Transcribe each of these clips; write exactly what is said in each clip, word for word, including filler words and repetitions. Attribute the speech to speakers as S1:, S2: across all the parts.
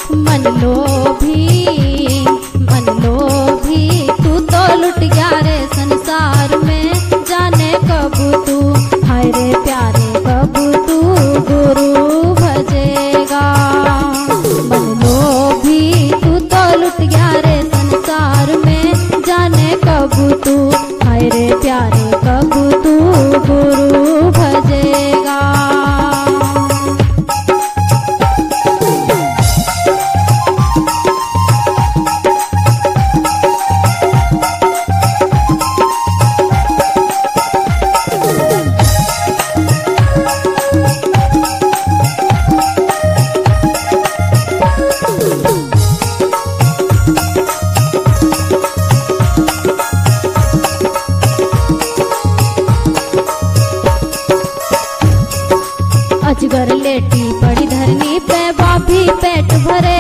S1: मन लोभी मन लोभी तू तो लुट गया रे संसार में, जाने कब तू हाय रे प्यारे कब तू गुरु भजेगा। मन लोभी तू तो लुट गया रे संसार में, जाने कब तू हाय रे प्यारे कब तू गुरु भजेगा। अजगर लेटी पड़ी धरनी पे बाभी पेट भरे,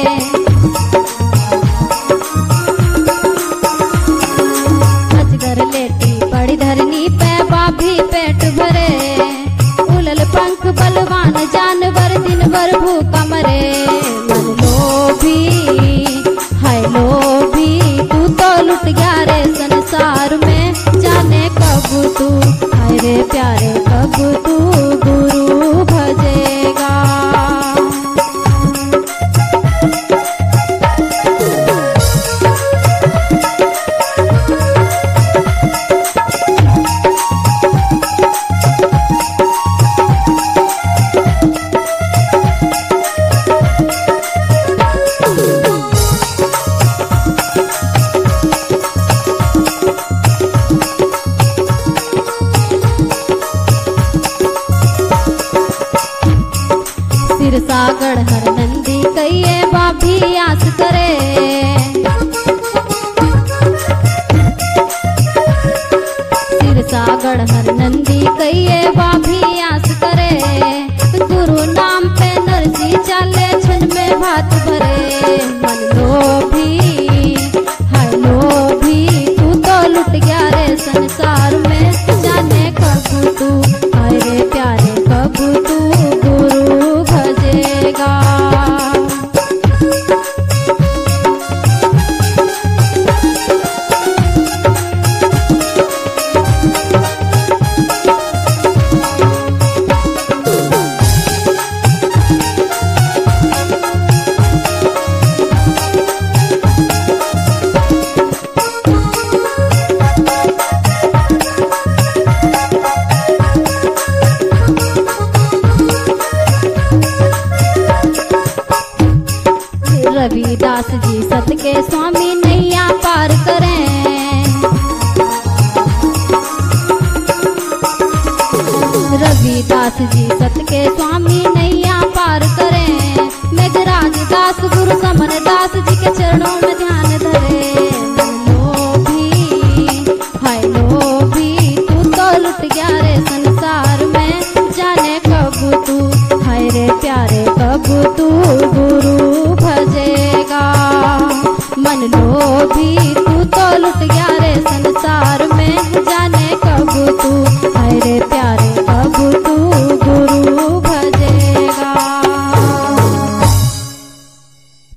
S1: अजगर लेटी पड़ी धरनी पे बाभी पेट भरे, उलल पंख बलवान जानवर दिन भर भूखा मरे। मन लोभी हाय लोभी तू तो लुट गया रे संसार में, जाने कब तू हाय रे प्यारे कब तू गुरु भजेगा। सिरसागढ़ हर नंदी कहिए बाभी आस करे, सिरसागढ़ हर नंदी कहिए बाभी आस करे, गुरु नाम पे नरसी चाले छन में भात भरे। मन लोभी हाय लोभी तू तो लुट गया रे संसार में, जाने कब तू हाय रे प्यारे कब तू गुरु भजेगा। रविदास जी सत के स्वामी नैया पार करें, रविदास जी सत के स्वामी नैया पार करें। मेघराज दास गुरु समन दास जी के चरणों में ध्यान धरे। मन लोभी हाय लोभी तू तो लुट गया रे संसार में, जाने कब तू हाय रे प्यारे कब तू गुरु भजेगा। मन लोभी